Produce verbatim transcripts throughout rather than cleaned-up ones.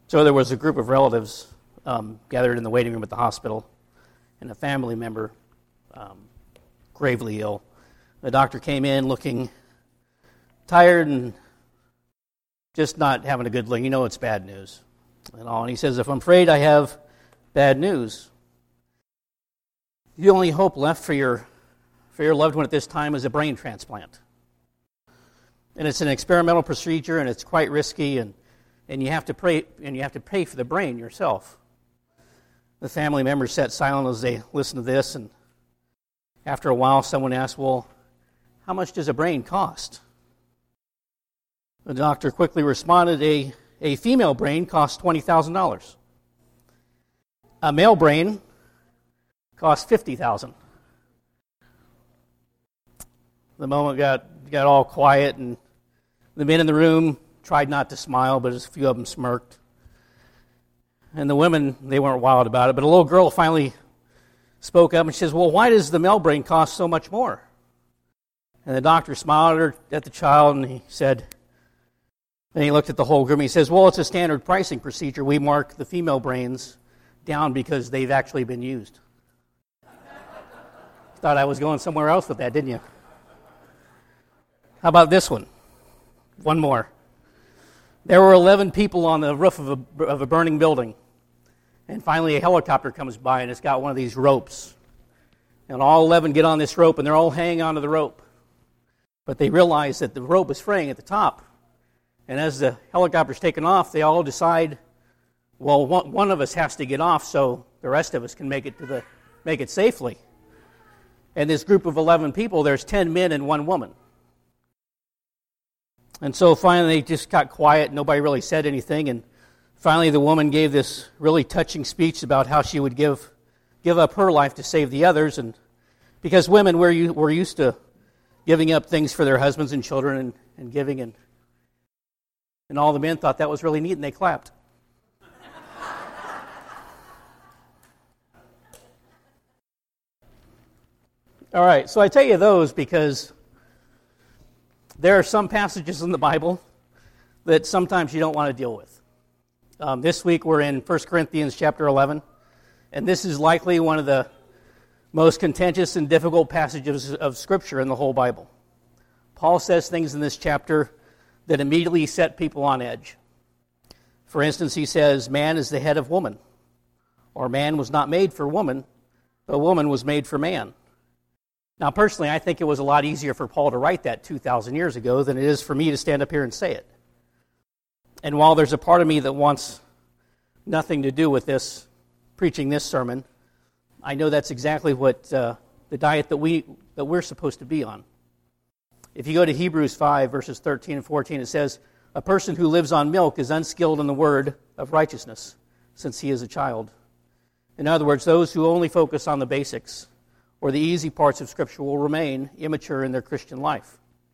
So there was a group of relatives um, gathered in the waiting room at the hospital, and a family member um, gravely ill. The doctor came in looking tired and just not having a good look. You know it's bad news and all. And he says, if I'm afraid I have bad news, the only hope left for your for your loved one at this time is a brain transplant. And it's an experimental procedure, and it's quite risky, and and you have to pray, and you have to pay for the brain yourself. The family members sat silent as they listened to this, and after a while, someone asked, "Well, how much does a brain cost?" The doctor quickly responded, "A a female brain costs twenty thousand dollars. A male brain costs fifty thousand dollars." The moment got got all quiet, and the men in the room tried not to smile, but a few of them smirked. And the women, they weren't wild about it, but a little girl finally spoke up and she says, "Well, why does the male brain cost so much more?" And the doctor smiled at, her, at the child, and he said, and he looked at the whole group, and he says, "Well, it's a standard pricing procedure. We mark the female brains down because they've actually been used." Thought I was going somewhere else with that, didn't you? How about this one? One more. There were eleven people on the roof of a, of a burning building. And finally a helicopter comes by, and it's got one of these ropes. And all eleven get on this rope, and they're all hanging onto the rope. But they realize that the rope is fraying at the top. And as the helicopter's taking off, they all decide, well, one, one of us has to get off so the rest of us can make it to the make it safely. And this group of eleven people, there's ten men and one woman. And so finally they just got quiet. Nobody really said anything. And finally the woman gave this really touching speech about how she would give give up her life to save the others. And because women, we're, we're used to giving up things for their husbands and children and, and giving. And, and all the men thought that was really neat, and they clapped. All right, so I tell you those because there are some passages in the Bible that sometimes you don't want to deal with. Um, this week we're in First Corinthians chapter eleven, and this is likely one of the most contentious and difficult passages of Scripture in the whole Bible. Paul says things in this chapter that immediately set people on edge. For instance, he says, man is the head of woman, or man was not made for woman, but woman was made for man. Now, personally, I think it was a lot easier for Paul to write that two thousand years ago than it is for me to stand up here and say it. And while there's a part of me that wants nothing to do with this, preaching this sermon, I know that's exactly what uh, the diet that, we, that we're supposed to be on. If you go to Hebrews five, verses thirteen and fourteen, it says, a person who lives on milk is unskilled in the word of righteousness, since he is a child. In other words, those who only focus on the basics or the easy parts of Scripture will remain immature in their Christian life.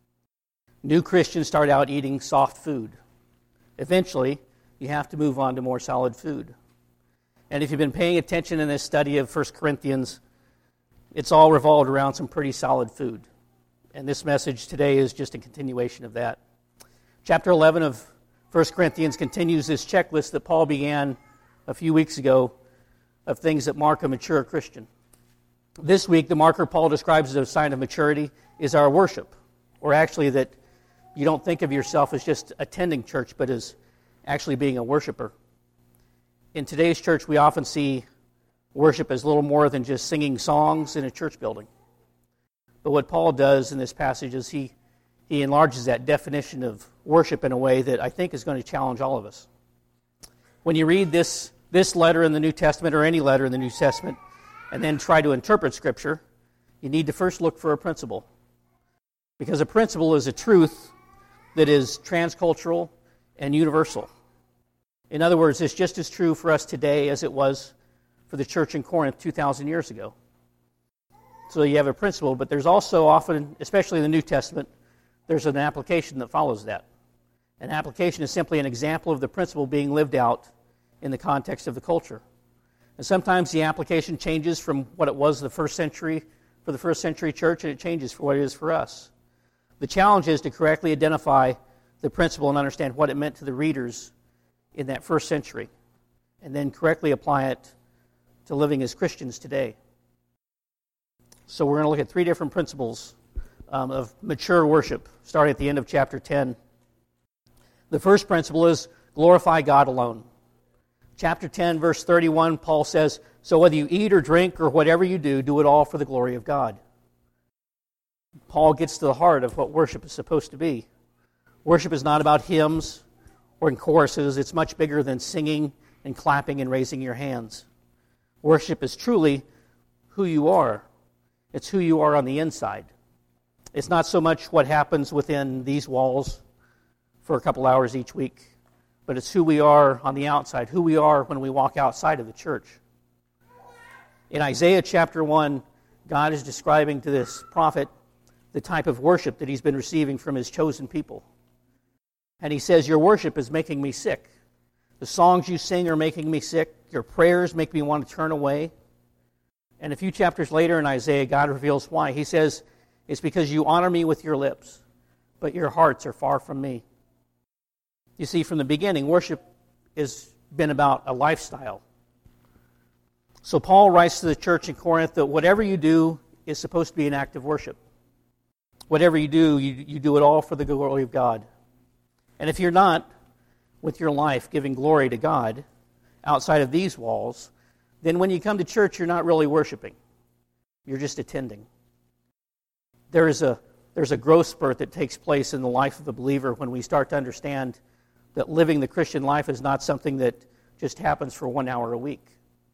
New Christians start out eating soft food. Eventually, you have to move on to more solid food. And if you've been paying attention in this study of First Corinthians, it's all revolved around some pretty solid food. And this message today is just a continuation of that. Chapter eleven of First Corinthians continues this checklist that Paul began a few weeks ago of things that mark a mature Christian. This week, the marker Paul describes as a sign of maturity is our worship, or actually that you don't think of yourself as just attending church, but as actually being a worshiper. In today's church, we often see worship as little more than just singing songs in a church building. But what Paul does in this passage is he, he enlarges that definition of worship in a way that I think is going to challenge all of us. When you read this, this letter in the New Testament, or any letter in the New Testament, and then try to interpret Scripture, you need to first look for a principle. Because a principle is a truth that is transcultural and universal. In other words, it's just as true for us today as it was for the church in Corinth two thousand years ago. So you have a principle, but there's also often, especially in the New Testament, there's an application that follows that. An application is simply an example of the principle being lived out in the context of the culture. And sometimes the application changes from what it was the first century for the first century church, and it changes for what it is for us. The challenge is to correctly identify the principle and understand what it meant to the readers in that first century, and then correctly apply it to living as Christians today. So we're going to look at three different principles um, of mature worship, starting at the end of chapter ten. The first principle is glorify God alone. Chapter ten, verse thirty-one, Paul says, "So whether you eat or drink or whatever you do, do it all for the glory of God." Paul gets to the heart of what worship is supposed to be. Worship is not about hymns or in choruses. It's much bigger than singing and clapping and raising your hands. Worship is truly who you are. It's who you are on the inside. It's not so much what happens within these walls for a couple hours each week, but it's who we are on the outside, who we are when we walk outside of the church. In Isaiah chapter one, God is describing to this prophet the type of worship that he's been receiving from his chosen people. And he says, "Your worship is making me sick. The songs you sing are making me sick. Your prayers make me want to turn away." And a few chapters later in Isaiah, God reveals why. He says, "It's because you honor me with your lips, but your hearts are far from me." You see, from the beginning, worship has been about a lifestyle. So Paul writes to the church in Corinth that whatever you do is supposed to be an act of worship. Whatever you do, you, you do it all for the glory of God. And if you're not, with your life, giving glory to God outside of these walls, then when you come to church, you're not really worshiping. You're just attending. There is a, there's a growth spurt that takes place in the life of the believer when we start to understand that living the Christian life is not something that just happens for one hour a week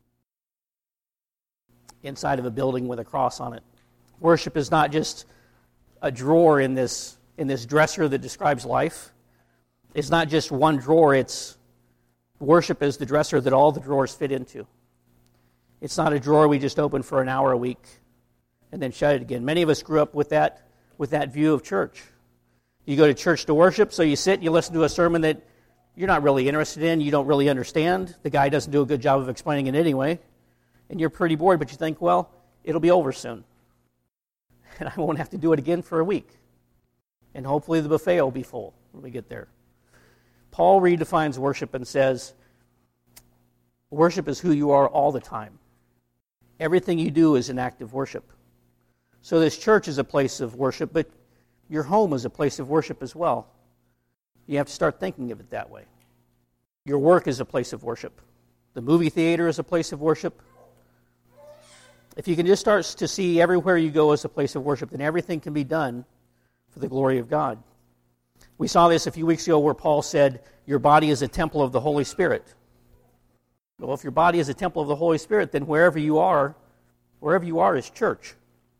inside of a building with a cross on it. Worship is not just a drawer in this in this dresser that describes life. It's not just one drawer. It's worship is the dresser that all the drawers fit into. It's not a drawer we just open for an hour a week and then shut it again. Many of us grew up with that with that view of church. You go to church to worship, so you sit and you listen to a sermon that you're not really interested in, you don't really understand. The guy doesn't do a good job of explaining it anyway, and you're pretty bored, but you think, well, it'll be over soon. And I won't have to do it again for a week. And hopefully the buffet will be full when we get there. Paul redefines worship and says, worship is who you are all the time. Everything you do is an act of worship. So this church is a place of worship, but your home is a place of worship as well. You have to start thinking of it that way. Your work is a place of worship. The movie theater is a place of worship. If you can just start to see everywhere you go as a place of worship, then everything can be done for the glory of God. We saw this a few weeks ago where Paul said, your body is a temple of the Holy Spirit. Well, if your body is a temple of the Holy Spirit, then wherever you are, wherever you are is church.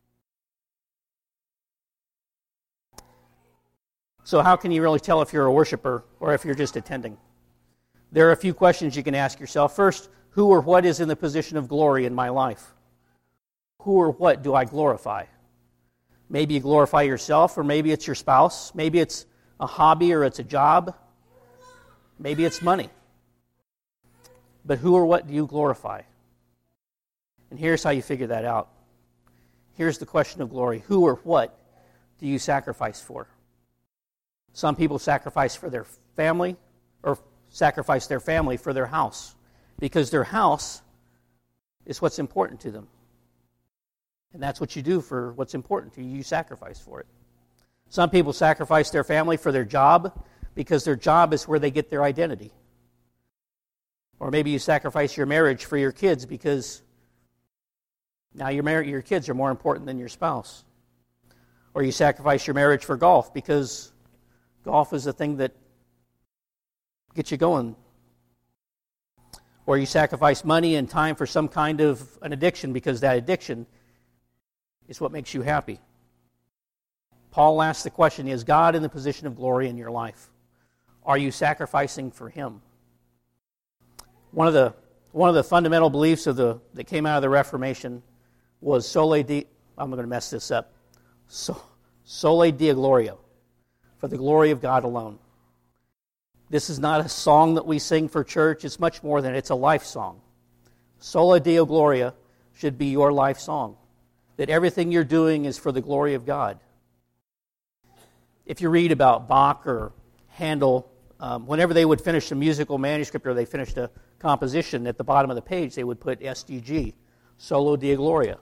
So how can you really tell if you're a worshiper or if you're just attending? There are a few questions you can ask yourself. First, who or what is in the position of glory in my life? Who or what do I glorify? Maybe you glorify yourself, or maybe it's your spouse. Maybe it's a hobby or it's a job. Maybe it's money. But who or what do you glorify? And here's how you figure that out. Here's the question of glory. Who or what do you sacrifice for? Some people sacrifice for their family, or sacrifice their family for their house, because their house is what's important to them. And that's what you do for what's important to you. You sacrifice for it. Some people sacrifice their family for their job, because their job is where they get their identity. Or maybe you sacrifice your marriage for your kids, because now your mar- your kids are more important than your spouse. Or you sacrifice your marriage for golf, because golf is the thing that gets you going. Or you sacrifice money and time for some kind of an addiction, because that addiction is what makes you happy. Paul asks the question, is God in the position of glory in your life? Are you sacrificing for Him? One of the one of the fundamental beliefs of the that came out of the Reformation was soli deo, I'm going to mess this up, so, soli deo gloria, for the glory of God alone. This is not a song that we sing for church. It's much more than it's a life song. Soli deo gloria should be your life song, that everything you're doing is for the glory of God. If you read about Bach or Handel, Um, whenever they would finish a musical manuscript or they finished a composition, at the bottom of the page they would put S D G, Solo Deo Gloria.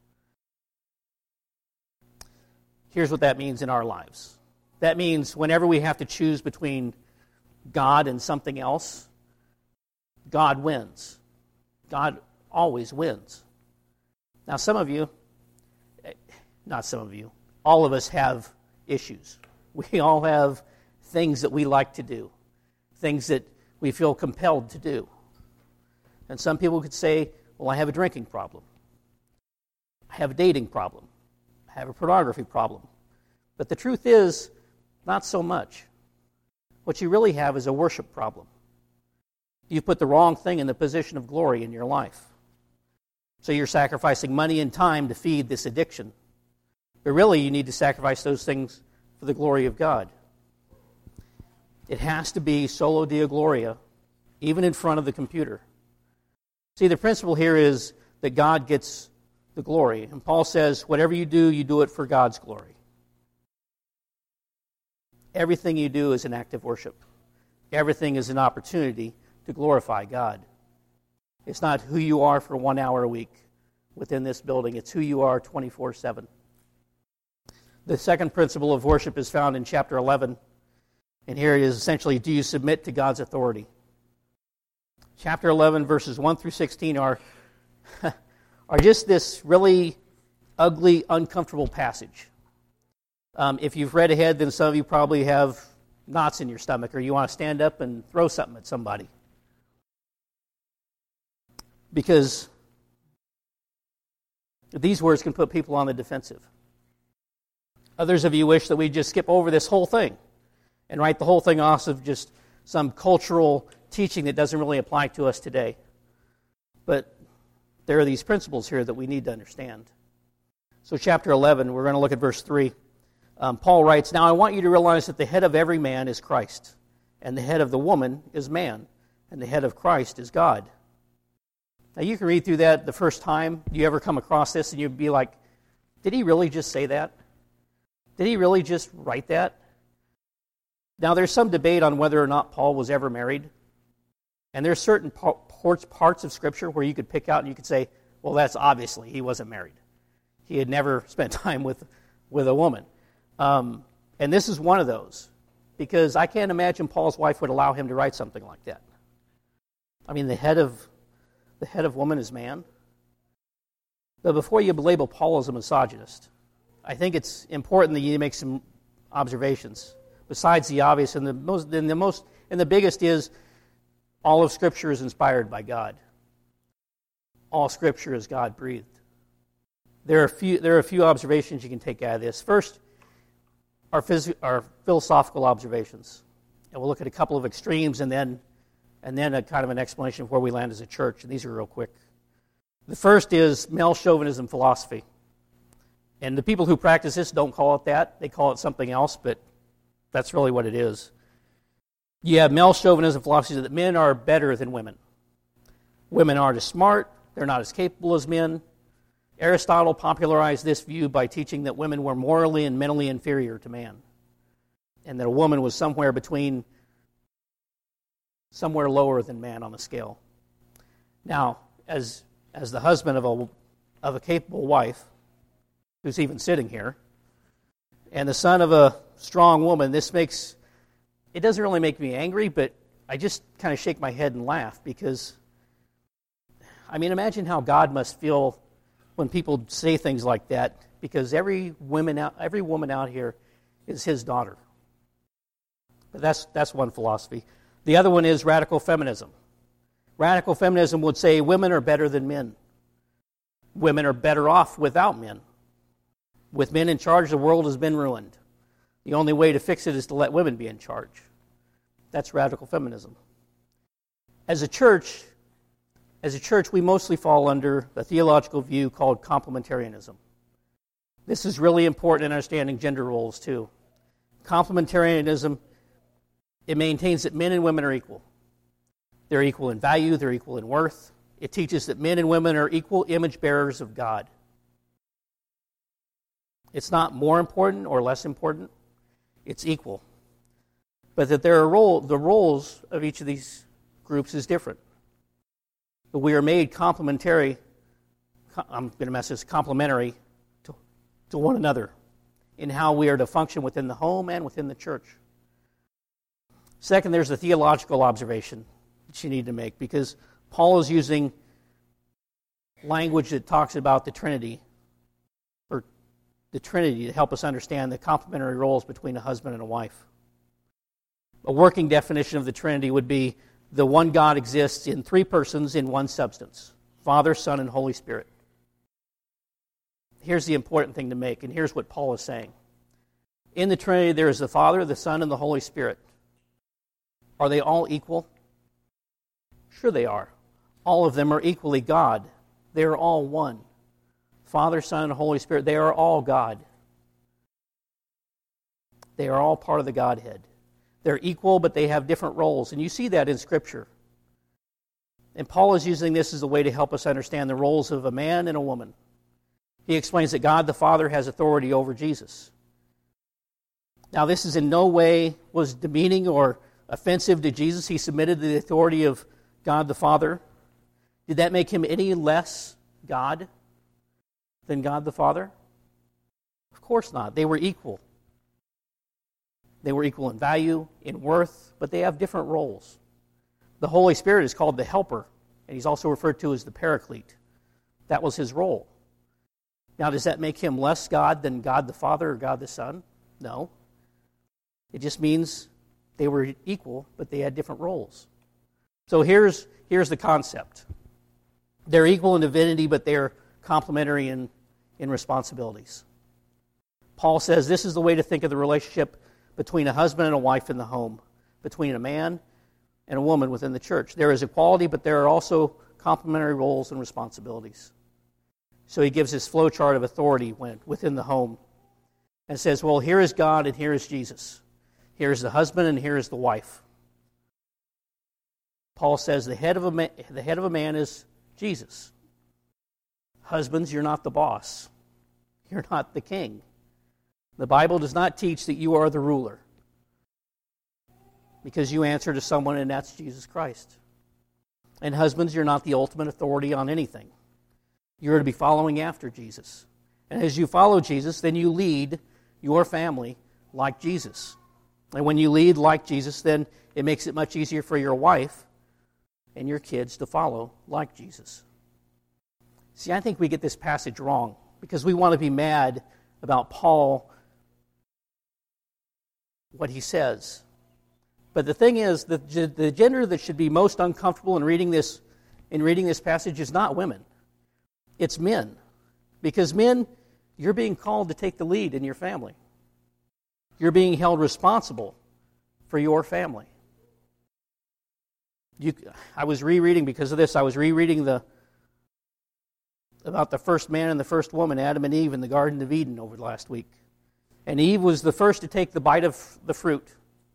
Here's what that means in our lives. That means whenever we have to choose between God and something else, God wins. God always wins. Now, some of you, not some of you, all of us have issues. We all have things that we like to do, things that we feel compelled to do. And some people could say, well, I have a drinking problem. I have a dating problem. I have a pornography problem. But the truth is, not so much. What you really have is a worship problem. You put the wrong thing in the position of glory in your life. So you're sacrificing money and time to feed this addiction. But really, you need to sacrifice those things for the glory of God. It has to be Solo Deo Gloria, even in front of the computer. See, the principle here is that God gets the glory. And Paul says, whatever you do, you do it for God's glory. Everything you do is an act of worship. Everything is an opportunity to glorify God. It's not who you are for one hour a week within this building. It's who you are twenty-four seven. The second principle of worship is found in chapter eleven. And here it is essentially, do you submit to God's authority? Chapter eleven, verses one through sixteen are, are just this really ugly, uncomfortable passage. Um, if you've read ahead, then some of you probably have knots in your stomach, or you want to stand up and throw something at somebody. Because these words can put people on the defensive. Others of you wish that we'd just skip over this whole thing and write the whole thing off of just some cultural teaching that doesn't really apply to us today. But there are these principles here that we need to understand. So chapter eleven, we're going to look at verse three. Um, Paul writes, now I want you to realize that the head of every man is Christ, and the head of the woman is man, and the head of Christ is God. Now you can read through that the first time you ever come across this, and you'd be like, did he really just say that? Did he really just write that? Now there's some debate on whether or not Paul was ever married, and there's certain parts of Scripture where you could pick out and you could say, well, that's obviously he wasn't married. He had never spent time with, with a woman. Um, and this is one of those, because I can't imagine Paul's wife would allow him to write something like that. I mean, the head of the head of woman is man. But before you label Paul as a misogynist, I think it's important that you make some observations besides the obvious. And the most, and the most, and the biggest is, all of Scripture is inspired by God. All Scripture is God breathed. There are a few. There are a few observations you can take out of this. First, our, phys- our philosophical observations, and we'll look at a couple of extremes, and then, and then a kind of an explanation of where we land as a church. And these are real quick. The first is male chauvinism philosophy. And the people who practice this don't call it that. They call it something else, but that's really what it is. You have male chauvinism philosophy that men are better than women. Women aren't as smart. They're not as capable as men. Aristotle popularized this view by teaching that women were morally and mentally inferior to man, and that a woman was somewhere between, somewhere lower than man on the scale. Now, as as the husband of a of a capable wife, who's even sitting here, and the son of a strong woman, this makes, it doesn't really make me angry, but I just kind of shake my head and laugh, because, I mean, imagine how God must feel when people say things like that, because every woman out, every woman out here is his daughter. But that's that's one philosophy. The other one is radical feminism. Radical feminism would say women are better than men. Women are better off without men. With men in charge, the world has been ruined. The only way to fix it is to let women be in charge. That's radical feminism. As a church, As a church, we mostly fall under the theological view called complementarianism. This is really important in understanding gender roles, too. Complementarianism, it maintains that men and women are equal. They're equal in value, they're equal in worth. It teaches that men and women are equal image bearers of God. It's not more important or less important. It's equal. but that there are role, the roles of each of these groups is different. But we are made complementary, I'm going to mess this, complementary to, to one another in how we are to function within the home and within the church. Second, there's the theological observation that you need to make, because Paul is using language that talks about the Trinity, or the Trinity, to help us understand the complementary roles between a husband and a wife. A working definition of the Trinity would be the one God exists in three persons in one substance: Father, Son, and Holy Spirit. Here's the important thing to make, and here's what Paul is saying. In the Trinity, there is the Father, the Son, and the Holy Spirit. Are they all equal? Sure they are. All of them are equally God. They are all one. Father, Son, and Holy Spirit, they are all God. They are all part of the Godhead. They're equal, but they have different roles, and you see that in Scripture. And Paul is using this as a way to help us understand the roles of a man and a woman. He explains that God the Father has authority over Jesus. Now, this is in no way was demeaning or offensive to Jesus. He submitted to the authority of God the Father. Did that make him any less God than God the Father? Of course not. They were equal. They were equal in value, in worth, but they have different roles. The Holy Spirit is called the Helper, and he's also referred to as the Paraclete. That was his role. Now, does that make him less God than God the Father or God the Son? No. It just means they were equal, but they had different roles. So here's, here's the concept. They're equal in divinity, but they're complementary in, in responsibilities. Paul says this is the way to think of the relationship between a husband and a wife in the home, between a man and a woman within the church. There is equality, but there are also complementary roles and responsibilities. So he gives this flow chart of authority within the home and says, well, here is God and here is Jesus. Here is the husband and here is the wife. Paul says the head of a man, the head of a man is Jesus. Husbands, you're not the boss. You're not the king. The Bible does not teach that you are the ruler, because you answer to someone, and that's Jesus Christ. And husbands, you're not the ultimate authority on anything. You're to be following after Jesus. And as you follow Jesus, then you lead your family like Jesus. And when you lead like Jesus, then it makes it much easier for your wife and your kids to follow like Jesus. See, I think we get this passage wrong because we want to be mad about Paul, what he says. But the thing is, the, the gender that should be most uncomfortable in reading this in reading this passage is not women. It's men. Because men, you're being called to take the lead in your family. You're being held responsible for your family. You, I was rereading, because of this, I was rereading the about the first man and the first woman, Adam and Eve, in the Garden of Eden over the last week. And Eve was the first to take the bite of the fruit.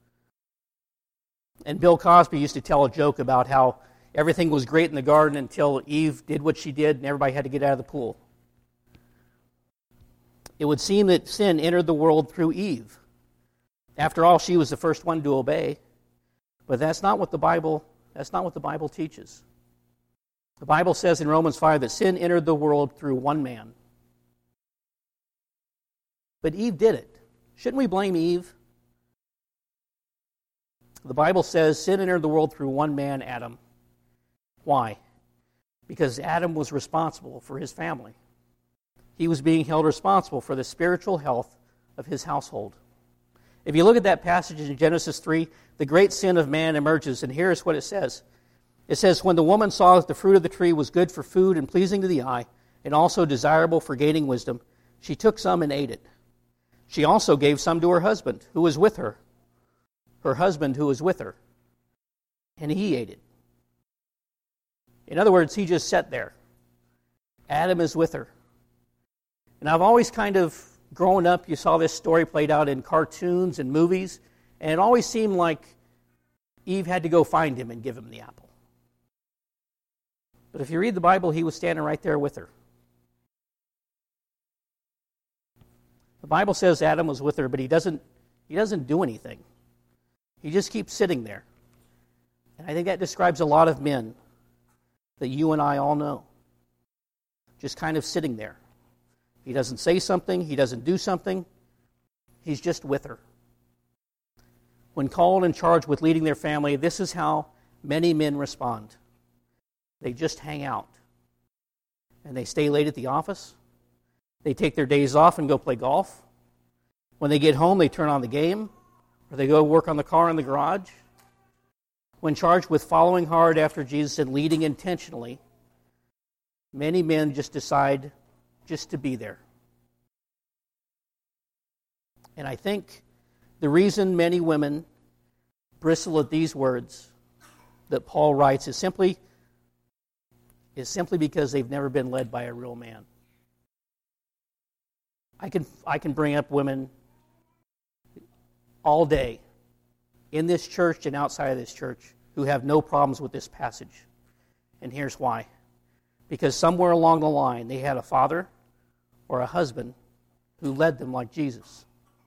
And Bill Cosby used to tell a joke about how everything was great in the garden until Eve did what she did and everybody had to get out of the pool. It would seem that sin entered the world through Eve. After all, she was the first one to obey. But that's not what the Bible, that's not what the Bible teaches. The Bible says in Romans five that sin entered the world through one man. But Eve did it. Shouldn't we blame Eve? The Bible says sin entered the world through one man, Adam. Why? Because Adam was responsible for his family. He was being held responsible for the spiritual health of his household. If you look at that passage in Genesis three, the great sin of man emerges, and here's what it says. It says, when the woman saw that the fruit of the tree was good for food and pleasing to the eye, and also desirable for gaining wisdom, she took some and ate it. She also gave some to her husband, who was with her. Her husband who was with her. And he ate it. In other words, he just sat there. Adam is with her. And I've always kind of, growing up, you saw this story played out in cartoons and movies, and it always seemed like Eve had to go find him and give him the apple. But if you read the Bible, he was standing right there with her. The Bible says Adam was with her, but he doesn't, he doesn't do anything. He just keeps sitting there. And I think that describes a lot of men that you and I all know. Just kind of sitting there. He doesn't say something. He doesn't do something. He's just with her. When called and charged with leading their family, this is how many men respond. They just hang out. And they stay late at the office. They take their days off and go play golf. When they get home, they turn on the game, or they go work on the car in the garage. When charged with following hard after Jesus and leading intentionally, many men just decide just to be there. And I think the reason many women bristle at these words that Paul writes is simply, is simply because they've never been led by a real man. I can, I can bring up women all day in this church and outside of this church who have no problems with this passage. And here's why. Because somewhere along the line they had a father or a husband who led them like Jesus.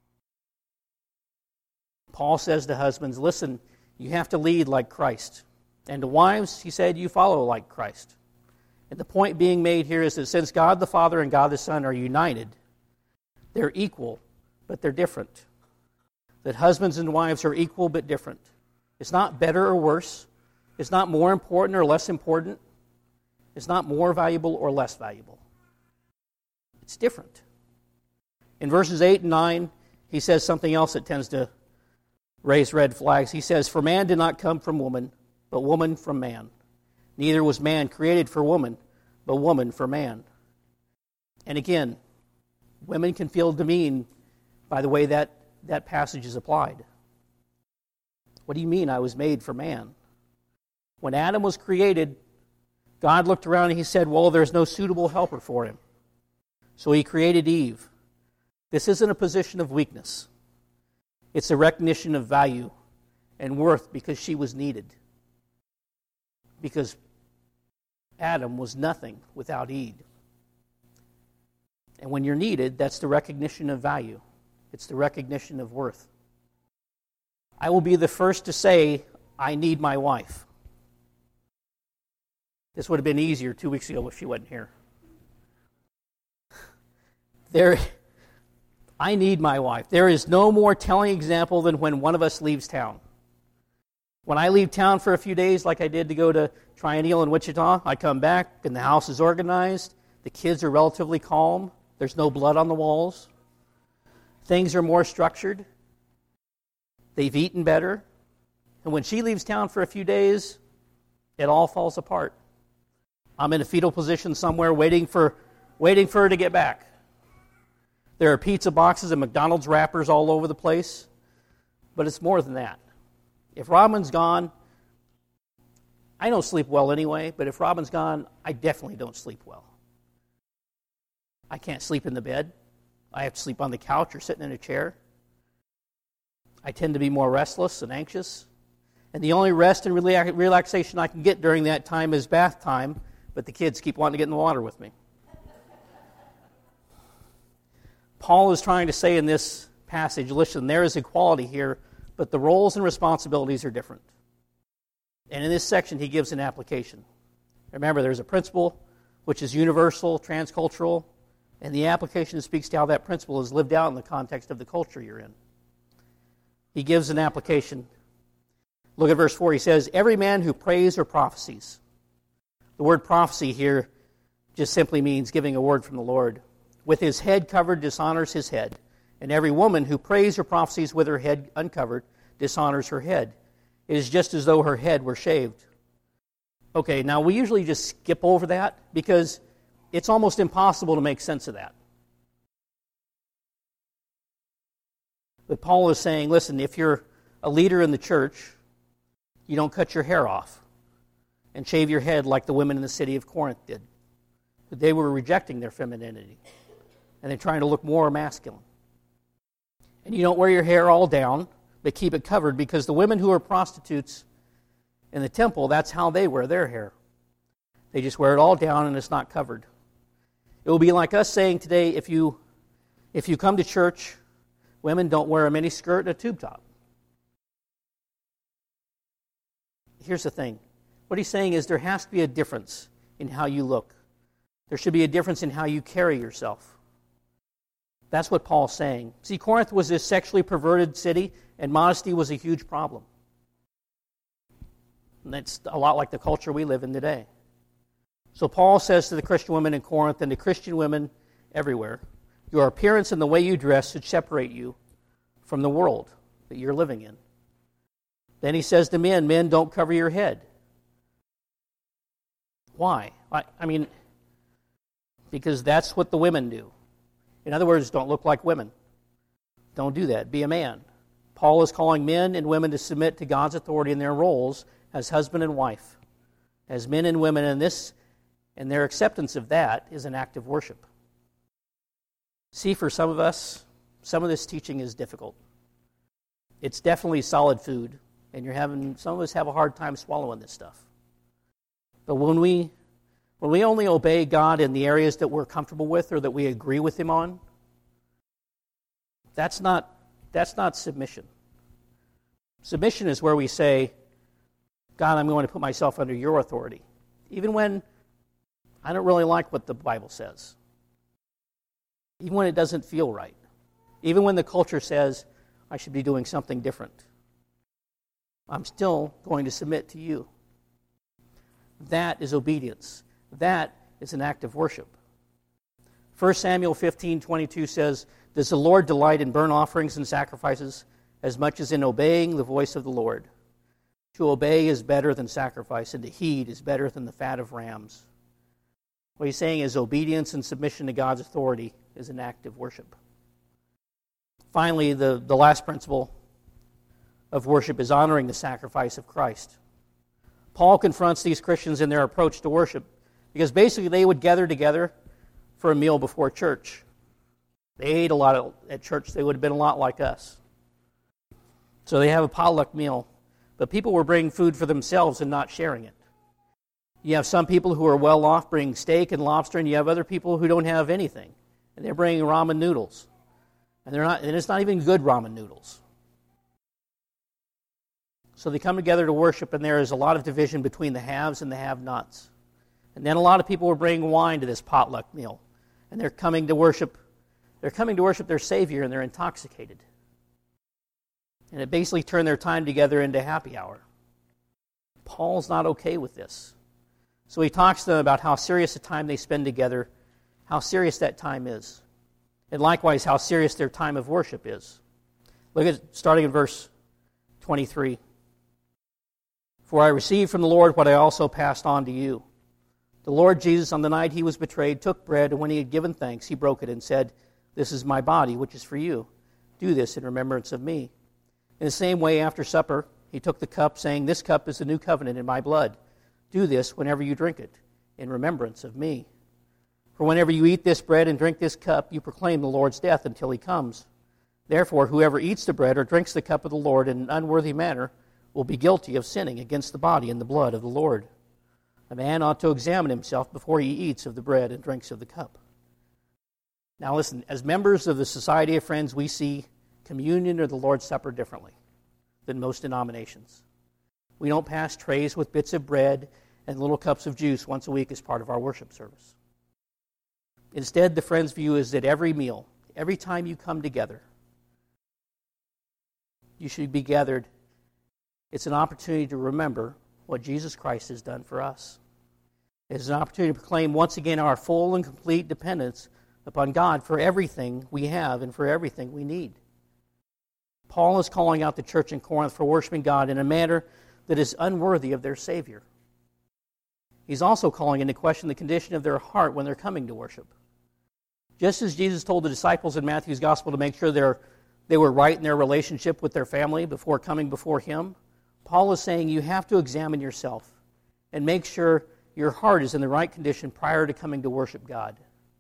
Paul says to husbands, listen, you have to lead like Christ. And to wives, he said, you follow like Christ. And the point being made here is that since God the Father and God the Son are united, they're equal, but they're different. That husbands and wives are equal but different. It's not better or worse. It's not more important or less important. It's not more valuable or less valuable. It's different. In verses eight and nine, he says something else that tends to raise red flags. He says, for man did not come from woman, but woman from man. Neither was man created for woman, but woman for man. And again, women can feel demeaned by the way that, that passage is applied. What do you mean I was made for man? When Adam was created, God looked around and he said, well, there's no suitable helper for him. So he created Eve. This isn't a position of weakness. It's a recognition of value and worth because she was needed. Because Adam was nothing without Eve. And when you're needed, that's the recognition of value. It's the recognition of worth. I will be the first to say, I need my wife. This would have been easier two weeks ago if she wasn't here. There, I need my wife. There is no more telling example than when one of us leaves town. When I leave town for a few days, like I did to go to Triennial in Wichita, I come back and the house is organized. The kids are relatively calm. There's no blood on the walls. Things are more structured. They've eaten better. And when she leaves town for a few days, it all falls apart. I'm in a fetal position somewhere waiting for, waiting for her to get back. There are pizza boxes and McDonald's wrappers all over the place. But it's more than that. If Robin's gone, I don't sleep well anyway, but if Robin's gone, I definitely don't sleep well. I can't sleep in the bed. I have to sleep on the couch or sitting in a chair. I tend to be more restless and anxious. And the only rest and relaxation I can get during that time is bath time, but the kids keep wanting to get in the water with me. Paul is trying to say in this passage, listen, there is equality here, but the roles and responsibilities are different. And in this section, he gives an application. Remember, there's a principle which is universal, transcultural, and the application speaks to how that principle is lived out in the context of the culture you're in. He gives an application. Look at verse four. He says, every man who prays or prophesies. The word prophecy here just simply means giving a word from the Lord. With his head covered dishonors his head. And every woman who prays or prophesies with her head uncovered dishonors her head. It is just as though her head were shaved. Okay, now we usually just skip over that because it's almost impossible to make sense of that. But Paul is saying, listen, if you're a leader in the church, you don't cut your hair off and shave your head like the women in the city of Corinth did. They were rejecting their femininity, and they're trying to look more masculine. And you don't wear your hair all down, but keep it covered, because the women who are prostitutes in the temple, that's how they wear their hair. They just wear it all down and it's not covered. It will be like us saying today, if you if you come to church, women don't wear a mini skirt and a tube top. here's the thing. What he's saying is there has to be a difference in how you look. There should be a difference in how you carry yourself. That's what Paul's saying. See, Corinth was this sexually perverted city, and modesty was a huge problem. And that's a lot like the culture we live in today. So Paul says to the Christian women in Corinth and to Christian women everywhere, your appearance and the way you dress should separate you from the world that you're living in. Then he says to men, men, don't cover your head. Why? I, I mean, because that's what the women do. In other words, don't look like women. Don't do that. Be a man. Paul is calling men and women to submit to God's authority in their roles as husband and wife, as men and women, and this and their acceptance of that is an act of worship. See, for some of us, some of this teaching is difficult. It's definitely solid food, and you're having some of us have a hard time swallowing this stuff. But when we when we only obey God in the areas that we're comfortable with or that we agree with Him on, that's not that's not submission. Submission is where we say, God, I'm going to put myself under your authority, even when I don't really like what the Bible says, even when it doesn't feel right, even when the culture says I should be doing something different. I'm still going to submit to you. That is obedience. That is an act of worship. First Samuel fifteen twenty-two says, does the Lord delight in burnt offerings and sacrifices as much as in obeying the voice of the Lord? To obey is better than sacrifice, and to heed is better than the fat of rams. What he's saying is obedience and submission to God's authority is an act of worship. Finally, the, the last principle of worship is honoring the sacrifice of Christ. Paul confronts these Christians in their approach to worship because basically they would gather together for a meal before church. They ate a lot at church. They would have been a lot like us. So they have a potluck meal. But people were bringing food for themselves and not sharing it. You have some people who are well off bringing steak and lobster, and you have other people who don't have anything. And they're bringing ramen noodles. And they're not, and it's not even good ramen noodles. So they come together to worship, and there is a lot of division between the haves and the have-nots. And then a lot of people were bringing wine to this potluck meal. And they're coming to worship, they're coming to worship their Savior, and they're intoxicated. And it basically turned their time together into happy hour. Paul's not okay with this. So he talks to them about how serious the time they spend together, how serious that time is, and likewise how serious their time of worship is. Look at starting in verse twenty-three. For I received from the Lord what I also passed on to you. The Lord Jesus, on the night he was betrayed, took bread, and when he had given thanks, he broke it and said, this is my body, which is for you. Do this in remembrance of me. In the same way, after supper, he took the cup, saying, this cup is the new covenant in my blood. Do this whenever you drink it, in remembrance of me. For whenever you eat this bread and drink this cup, you proclaim the Lord's death until he comes. Therefore, whoever eats the bread or drinks the cup of the Lord in an unworthy manner will be guilty of sinning against the body and the blood of the Lord. A man ought to examine himself before he eats of the bread and drinks of the cup. Now listen, as members of the Society of Friends, we see communion or the Lord's Supper differently than most denominations. We don't pass trays with bits of bread and little cups of juice once a week as part of our worship service. Instead, the Friends' view is that every meal, every time you come together, you should be gathered. It's an opportunity to remember what Jesus Christ has done for us. It's an opportunity to proclaim once again our full and complete dependence upon God for everything we have and for everything we need. Paul is calling out the church in Corinth for worshiping God in a manner that is unworthy of their Savior. He's also calling into question the condition of their heart when they're coming to worship. Just as Jesus told the disciples in Matthew's Gospel to make sure they're, they were right in their relationship with their family before coming before Him, Paul is saying you have to examine yourself and make sure your heart is in the right condition prior to coming to worship God.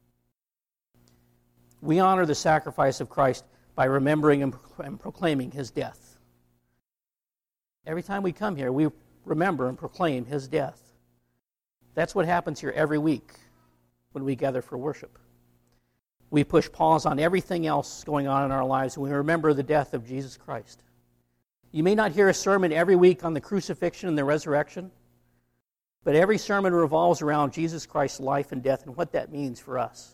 We honor the sacrifice of Christ by remembering and proclaiming His death. Every time we come here, we remember and proclaim His death. That's what happens here every week when we gather for worship. We push pause on everything else going on in our lives and we remember the death of Jesus Christ. You may not hear a sermon every week on the crucifixion and the resurrection, but every sermon revolves around Jesus Christ's life and death and what that means for us.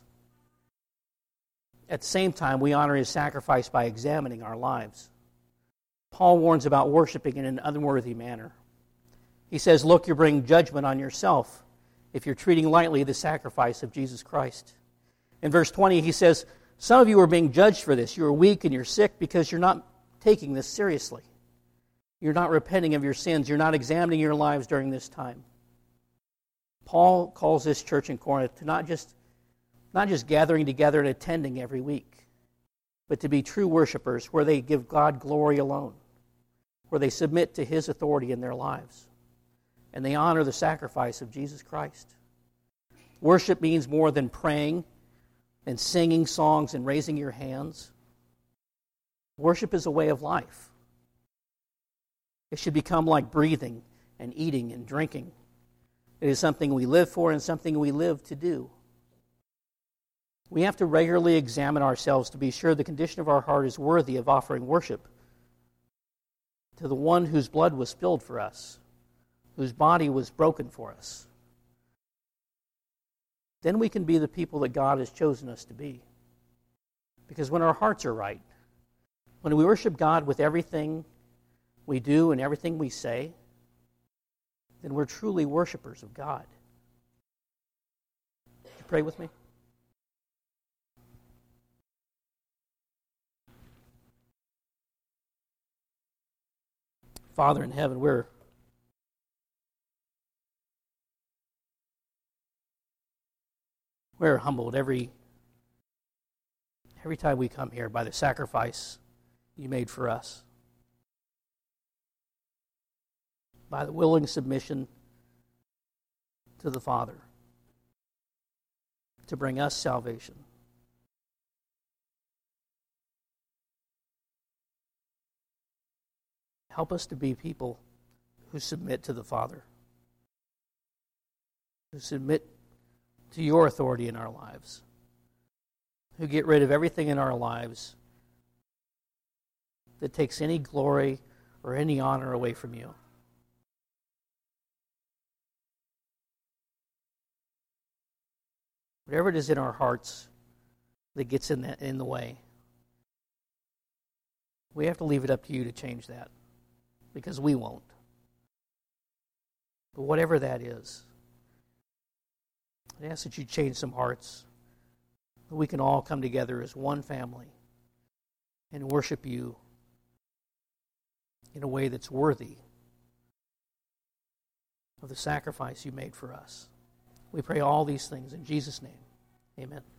At the same time, we honor his sacrifice by examining our lives. Paul warns about worshiping in an unworthy manner. He says, look, you're bringing judgment on yourself if you're treating lightly the sacrifice of Jesus Christ. In verse twenty, he says, some of you are being judged for this. You are weak and you're sick because you're not taking this seriously. You're not repenting of your sins. You're not examining your lives during this time. Paul calls this church in Corinth to not just, not just gathering together and attending every week, but to be true worshipers where they give God glory alone, where they submit to his authority in their lives, and they honor the sacrifice of Jesus Christ. Worship means more than praying and singing songs and raising your hands. Worship is a way of life. It should become like breathing and eating and drinking. It is something we live for and something we live to do. We have to regularly examine ourselves to be sure the condition of our heart is worthy of offering worship to the one whose blood was spilled for us, whose body was broken for us. Then we can be the people that God has chosen us to be. Because when our hearts are right, when we worship God with everything we do and everything we say, then we're truly worshipers of God. Would you pray with me? Father in heaven, we're we're humbled every every time we come here by the sacrifice you made for us, by the willing submission to the Father to bring us salvation. Help us to be people who submit to the Father, who submit to your authority in our lives, who get rid of everything in our lives that takes any glory or any honor away from you. Whatever it is in our hearts that gets in the, in the way, we have to leave it up to you to change that, because we won't. But whatever that is, I ask that you change some hearts, that we can all come together as one family and worship you in a way that's worthy of the sacrifice you made for us. We pray all these things in Jesus' name. Amen.